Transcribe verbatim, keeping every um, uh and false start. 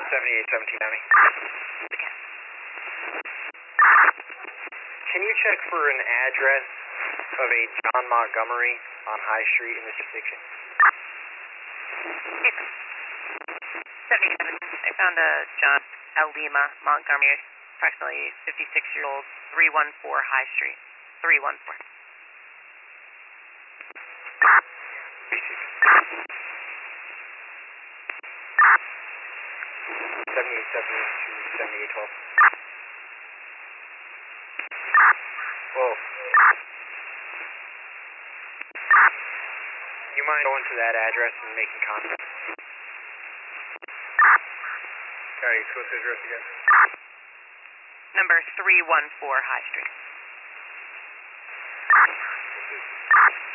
seventy-eight seventeen County. Again. Can you check for an address of a John Montgomery on High Street in this jurisdiction? seventy-seven. I found a John L. Lima Montgomery, approximately fifty-six year old, three one four High Street. three one four. seventy-eight seventeen to seventy-eight twelve. Well, you mind going to that address and making contact? County, what's the address again? Number three one four High Street. This is